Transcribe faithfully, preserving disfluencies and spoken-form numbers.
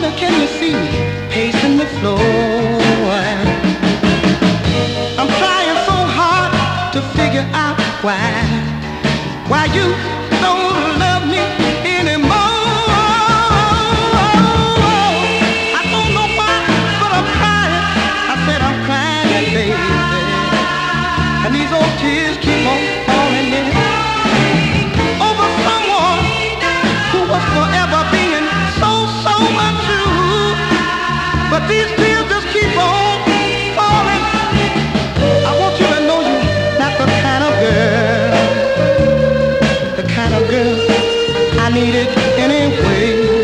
can you see me pacing the floor? I'm trying so hard to figure out why, why you don't love me anymore. I don't know why, but I'm crying. I said I'm crying, baby, and these old tears keep on falling in over someone who was forever being so, so untrue. But these tears just keep on falling. I want you to know you're not the kind of girl, the kind of girl I needed anyway.